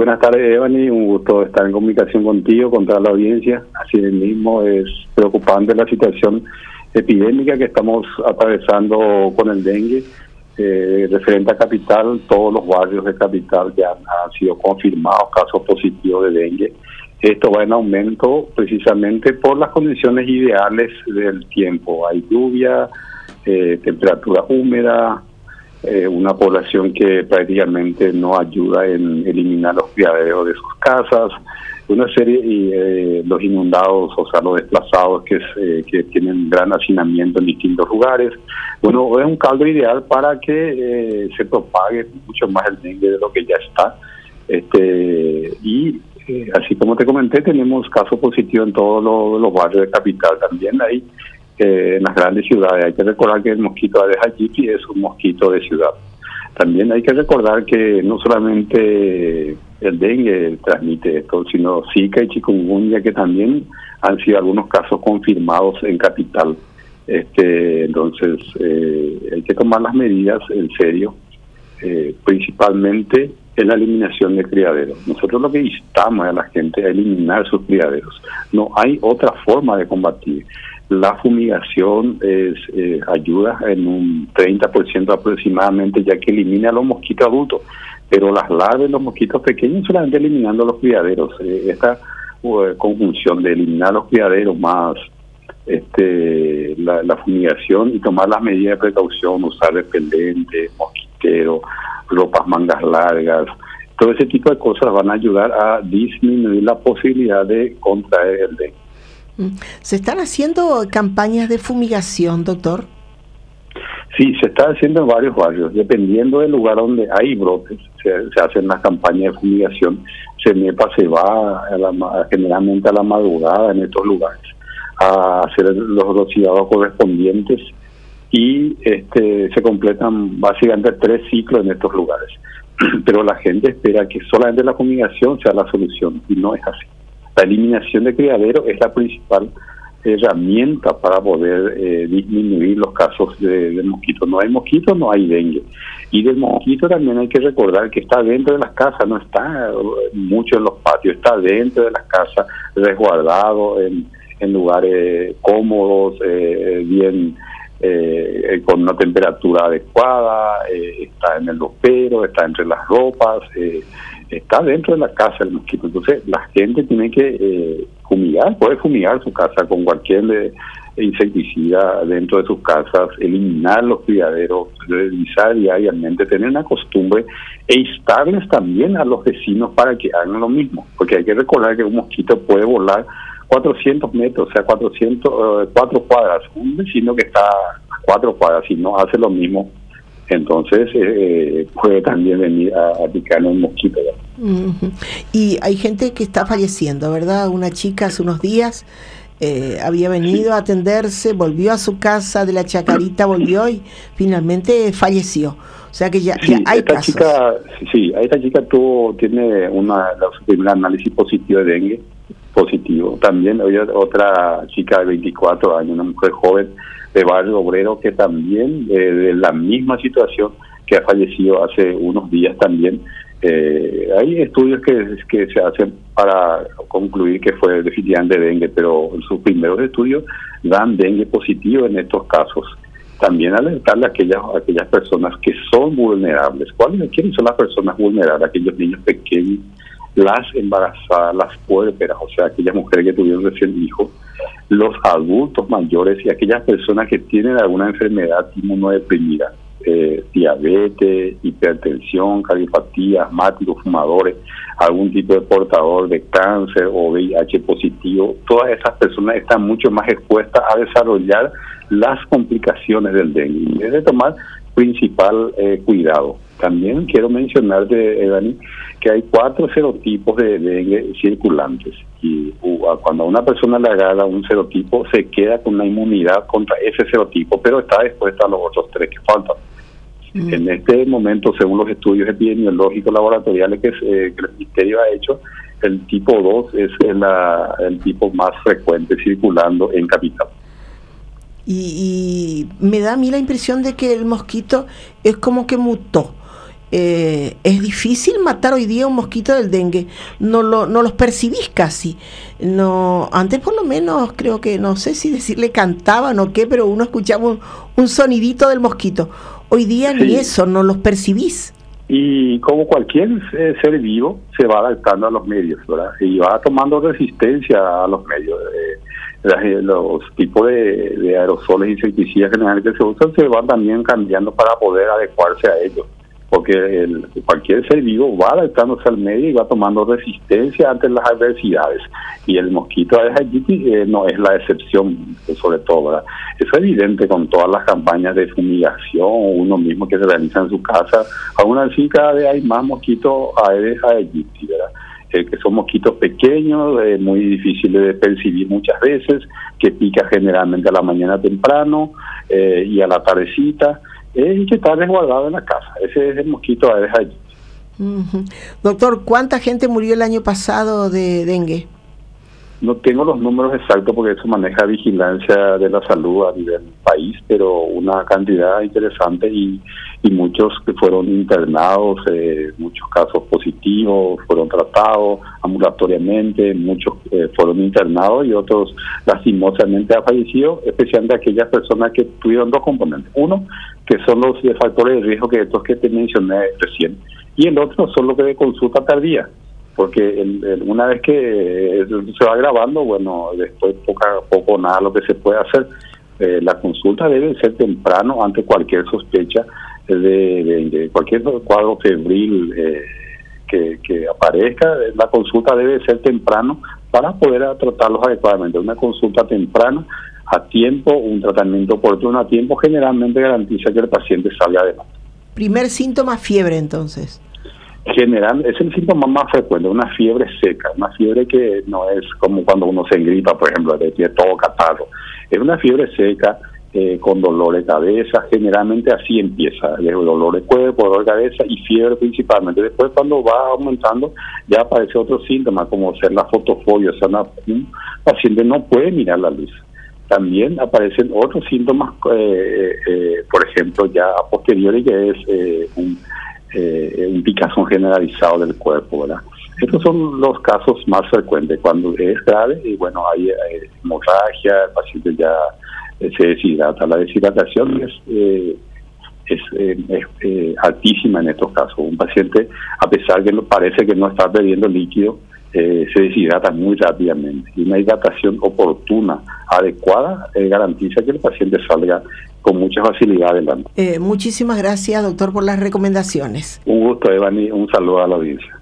buenas tardes, Evany. Un gusto estar en comunicación contigo, con toda la audiencia. Así mismo es preocupante la situación epidémica que estamos atravesando con el dengue. Referente a Capital, todos los barrios de Capital ya han sido confirmados casos positivos de dengue. Esto va en aumento precisamente por las condiciones ideales del tiempo. Hay lluvia, temperatura húmeda, una población que prácticamente no ayuda en eliminar los criaderos de sus casas, una serie y los inundados, o sea, los desplazados que tienen gran hacinamiento en distintos lugares. Bueno, es un caldo ideal para que se propague mucho más el dengue de lo que ya está. Así como te comenté, tenemos casos positivos en todos los barrios de Capital. También hay en las grandes ciudades. Hay que recordar que el mosquito Aedes aegypti es un mosquito de ciudad. También hay que recordar que no solamente el dengue transmite esto, sino Zika y chikungunya, que también han sido algunos casos confirmados en Capital. Entonces, hay que tomar las medidas en serio, principalmente en la eliminación de criaderos. Nosotros lo que instamos a la gente a eliminar sus criaderos. No hay otra forma de combatir. La fumigación ayuda en un 30% aproximadamente, ya que elimina a los mosquitos adultos, pero las larvas de los mosquitos pequeños solamente eliminando los criaderos. Esta conjunción de eliminar los criaderos más la fumigación y tomar las medidas de precaución, usar repelente, mosquitero, ropas mangas largas, todo ese tipo de cosas van a ayudar a disminuir la posibilidad de contraer el dengue. ¿Se están haciendo campañas de fumigación, doctor? Sí, se está haciendo en varios barrios, dependiendo del lugar donde hay brotes, se hacen las campañas de fumigación. CENEPA se va generalmente a la madrugada en estos lugares a hacer los rociados correspondientes y se completan básicamente 3 ciclos en estos lugares. Pero la gente espera que solamente la fumigación sea la solución y no es así. La eliminación de criadero es la principal herramienta para poder disminuir los casos de mosquitos. No hay mosquitos, no hay dengue. Y del mosquito también hay que recordar que está dentro de las casas, no está mucho en los patios, está dentro de las casas, resguardado en lugares cómodos, bien con una temperatura adecuada, está en el ropero, está entre las ropas, está dentro de la casa el mosquito. Entonces la gente tiene que fumigar, puede fumigar su casa con cualquier insecticida dentro de sus casas, eliminar los criaderos, revisar diariamente, tener una costumbre e instarles también a los vecinos para que hagan lo mismo, porque hay que recordar que un mosquito puede volar 400 metros, o sea, 4 cuadras. Un vecino que está a 4 cuadras y no hace lo mismo, entonces puede también venir a picarle un mosquito. Y hay gente que está falleciendo, ¿verdad? Una chica hace unos días había venido a atenderse, volvió a su casa de la Chacarita, volvió y finalmente falleció. O sea que ya hay casos. Esta chica tiene su primer análisis positivo de dengue, positivo. También había otra chica de 24 años, una mujer joven de Barrio Obrero, que también de la misma situación, que ha fallecido hace unos días también. Hay estudios que se hacen para concluir que fue definitivamente dengue, pero sus primeros estudios dan dengue positivo en estos casos. También alertarle a aquellas personas que son vulnerables. ¿Quiénes son las personas vulnerables? Aquellos niños pequeños, las embarazadas, las puérperas, o sea, aquellas mujeres que tuvieron recién hijos, los adultos mayores y aquellas personas que tienen alguna enfermedad inmunodeprimida, diabetes, hipertensión, cardiopatía, asmáticos, fumadores, algún tipo de portador de cáncer o VIH positivo. Todas esas personas están mucho más expuestas a desarrollar las complicaciones del dengue y debe tomar principal cuidado. También quiero mencionarte, Evany, que hay 4 serotipos de dengue circulantes y cuando a una persona le agarra un serotipo se queda con una inmunidad contra ese serotipo, pero está expuesta a los otros 3 que faltan. En este momento, según los estudios epidemiológicos laboratoriales que el Ministerio ha hecho, el tipo 2 es el tipo más frecuente circulando en Capital. Y me da a mí la impresión de que el mosquito es como que mutó. es difícil matar hoy día un mosquito del dengue. No los percibís casi. No, antes por lo menos creo que, no sé si decirle cantaban o qué, pero uno escuchaba un sonidito del mosquito. Hoy día Sí. ni eso, no los percibís. Y como cualquier ser vivo, se va adaptando a los medios, ¿verdad? Y va tomando resistencia a los medios. Los tipos de aerosoles y insecticidas generalmente que se usan se van también cambiando para poder adecuarse a ellos. Porque cualquier ser vivo va adaptándose al medio y va tomando resistencia ante las adversidades. Y el mosquito Aedes aegypti no es la excepción, sobre todo, ¿verdad? Eso es evidente con todas las campañas de fumigación, uno mismo que se realiza en su casa. Aún así, cada vez hay más mosquitos Aedes aegypti, ¿verdad? Que son mosquitos pequeños, muy difíciles de percibir muchas veces, que pica generalmente a la mañana temprano y a la tardecita. Y que está resguardado en la casa. Ese es el mosquito Aedes aegypti. Uh-huh. Doctor, ¿cuánta gente murió el año pasado de dengue? No tengo los números exactos porque eso maneja vigilancia de la salud a nivel país, pero una cantidad interesante y muchos que fueron internados, muchos casos positivos, fueron tratados ambulatoriamente, muchos fueron internados y otros lastimosamente han fallecido, especialmente aquellas personas que tuvieron dos componentes. Uno, que son los factores de riesgo que estos que te mencioné recién, y el otro son los que de consulta tardía. Porque una vez que se va agravando, bueno, después poco o nada lo que se puede hacer. La consulta debe ser temprano ante cualquier sospecha de cualquier cuadro febril que aparezca. La consulta debe ser temprano para poder tratarlos adecuadamente. Una consulta temprana, a tiempo, un tratamiento oportuno a tiempo, generalmente garantiza que el paciente salga adelante. Primer síntoma, fiebre entonces. General, es el síntoma más frecuente, una fiebre seca, una fiebre que no es como cuando uno se engripa, por ejemplo, tiene todo catarro. Es una fiebre seca con dolor de cabeza, generalmente así empieza, dolor de cuerpo, dolor de cabeza y fiebre principalmente. Después cuando va aumentando ya aparece otro síntoma como ser la fotofobia, o sea, un paciente no puede mirar la luz. También aparecen otros síntomas, por ejemplo, ya a posteriori, que es un picazón generalizado del cuerpo, ¿verdad? Estos son los casos más frecuentes cuando es grave y bueno, hay hemorragia, el paciente ya se deshidrata. La deshidratación es altísima en estos casos. Un paciente, a pesar que parece que no está perdiendo líquido, se deshidrata muy rápidamente. Y una hidratación oportuna, adecuada, garantiza que el paciente salga con mucha facilidad adelante. Muchísimas gracias, doctor, por las recomendaciones. Un gusto, Evani, un saludo a la audiencia.